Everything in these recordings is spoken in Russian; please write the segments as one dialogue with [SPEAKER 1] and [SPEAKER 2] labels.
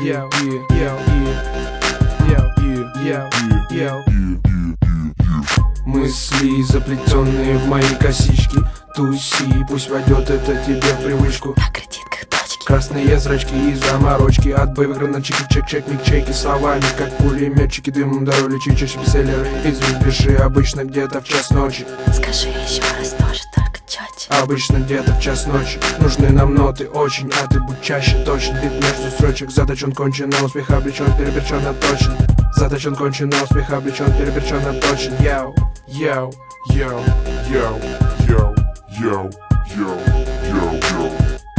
[SPEAKER 1] Мысли, заплетенные в мои косички. Туси, пусть войдет это тебе в привычку.
[SPEAKER 2] На кредитках точки.
[SPEAKER 1] Красные зрачки и заморочки от боевых гранатчики, чек-чек, мик-чеки словами, как пулеметчики, дымом дороли, чаще бестселлеры. Извини, пиши обычно где-то в час ночи.
[SPEAKER 2] Скажи еще раз тоже, только четче.
[SPEAKER 1] Обычно где-то в час ночи. Нужны нам ноты очень, а ты будь чаще точен. Бит между строчек, заточен кончен, на успех облечен, переперчен, точен. Заточен кончен, на успех облечен, переперчен, точен. Йоу, йоу, йоу, йоу, йоу, йоу, йоу, йоу, йоу.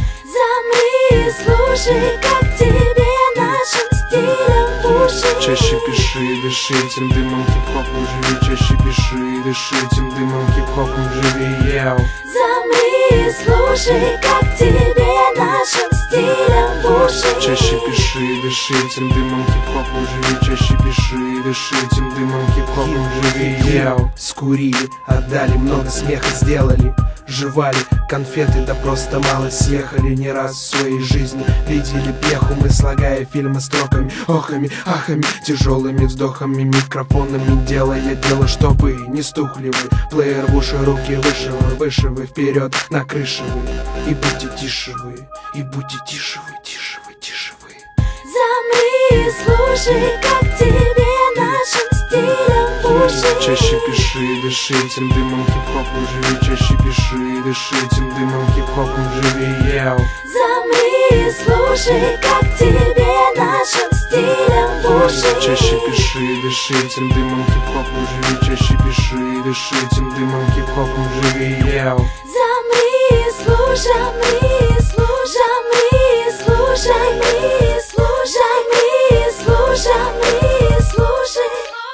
[SPEAKER 2] Замри и слушай, как тебе нашим стилем в уши.
[SPEAKER 1] Чаще пиши, дыши этим дымом, хип-хопом живи. Чаще пиши, дыши этим дымом, хип-хопом живи. Йоу.
[SPEAKER 2] Замри и слушай, как тебе нашим стилем в уши.
[SPEAKER 1] Чаще пиши, дыши этим дымом, хип-хопом живи. Чаще пиши, дыши этим дымом, хип-хопом живи. Йоу. Скурили, отдали, много смеха сделали. Жевали конфеты, да просто мало съехали. Не раз в своей жизни видели пеху мы, слагая фильмы строками, охами, ахами, тяжелыми вздохами, микрофонами, делая дело, чтобы не стухли вы. Плеер в уши, руки выше вы, вперед на крыше вы. И будьте тише вы, и будьте тише вы, тише вы, тише вы.
[SPEAKER 2] Замри и слушай, как тебе нашим стилем в уши.
[SPEAKER 1] Чаще пиши, дыши этим дымом, хип-хопом живи. Чаще пиши, дыши этим дымом, хип-хопом живи. Йоу.
[SPEAKER 2] Замри и слушай, как тебе нашим стилем в уши.
[SPEAKER 1] Чаще пиши, дыши этим дымом, хип-хопом живи. Чаще пиши, дыши этим дымом, хип-хопом живи. Йоу.
[SPEAKER 2] Замри и слушай, замри и слушай, замри и слушай, замри и слушай, замри и слушай, замри и слушай.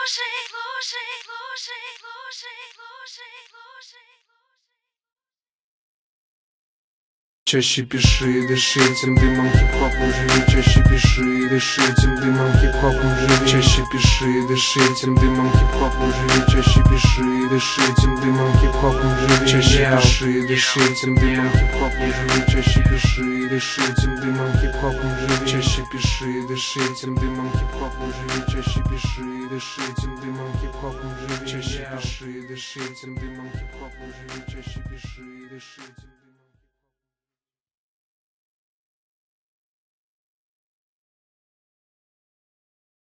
[SPEAKER 1] Чаще пиши, дыши этим дымом, хип-хопом живи. Чаще пиши, дыши этим дымом, хип-хопом живи. Чаще пиши, дыши этим дымом, хип-хопом живи. Чаще пиши, дыши этим дымом, хип-хопом живи. Чаще пиши, дыши этим дымом, хип-хопом живи. Чаще пиши, дыши этим дымом, хип-хопом живи. Чаще пиши, дыши этим дымом, хип-хопом живи. Чаще пиши, дыши этим дымом, хип-хопом живи. Чаще пиши, дыши этим дымом, хип-хопом живи. Чаще пиши, дыши этим